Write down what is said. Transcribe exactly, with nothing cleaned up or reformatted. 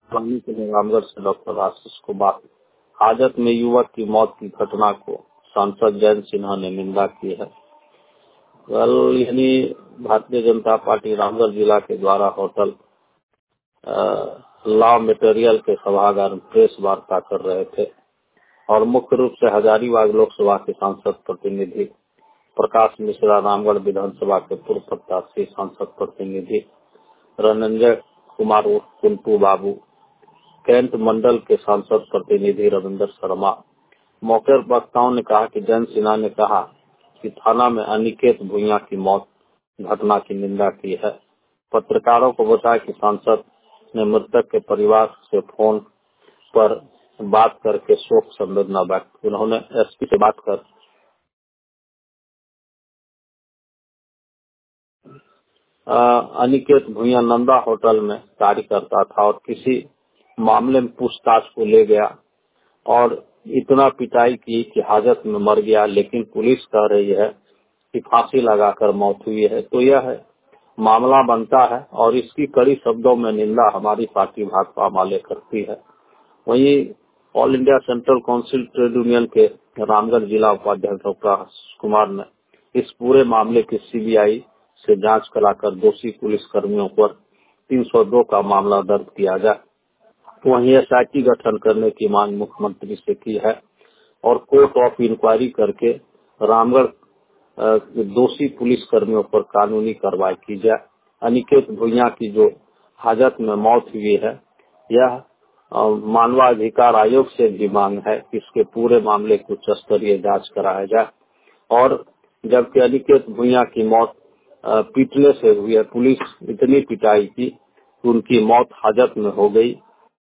पानी के लिए रामगढ़ से डॉक्टर आशीष कुमार। हाजत में युवक की मौत की घटना को सांसद जयंत सिन्हा ने निंदा की है। कल यानी भारतीय जनता पार्टी रामगढ़ जिला के द्वारा होटल लॉ मटेरियल के सभागार में प्रेस वार्ता कर रहे थे और मुख्य रूप से हजारीबाग लोकसभा के सांसद प्रतिनिधि प्रकाश मिश्रा, रामगढ़ विधानसभा के पूर्व प्रत्याशी सांसद प्रतिनिधि रंजय कुमार उर्फ कुंटू बाबू, कैंट मंडल के सांसद प्रतिनिधि रविंद्र शर्मा। मौके पर वक्ताओं ने कहा कि जयंत सिन्हा ने कहा कि थाना में अनिकेत भुइयां की मौत घटना की निंदा की है। पत्रकारों को बताया कि सांसद ने मृतक के परिवार से फोन पर बात करके शोक संवेदना व्यक्त। उन्होंने एसपी से बात कर अनिकेत भुइयां नंदा होटल में कार्य करता था और किसी मामले में पूछताछ को ले गया और इतना पिटाई की कि हाजत में मर गया, लेकिन पुलिस कह रही है कि फांसी लगाकर मौत हुई है। तो यह मामला बनता है और इसकी कड़ी शब्दों में निंदा हमारी पार्टी भाजपा वाले करती है। वहीं all India central council trade union के रामगढ़ जिला उपाध्यक्ष डॉक्टर आशीष कुमार ने इस पूरे मामले की सीबीआई से जांच कराकर दोषी पुलिस कर्मियों पर तीन सौ दो का मामला दर्ज किया जाए। वहीं एसआईटी गठन करने की मांग मुख्यमंत्री से की है और कोर्ट ऑफ इंक्वायरी करके रामगढ़ दोषी पुलिस कर्मियों पर कानूनी कार्रवाई की जाए। अनिकेत भुइयां की जो हाजत में मौत हुई है, यह मानवाधिकार आयोग से भी मांग है कि इसके पूरे मामले की उच्च स्तरीय जांच कराया जाए। और जबकि अनिकेत भुइयां की मौत पीटने से हुई है, पुलिस इतनी पिटाई की कि उनकी मौत हाजत में हो गई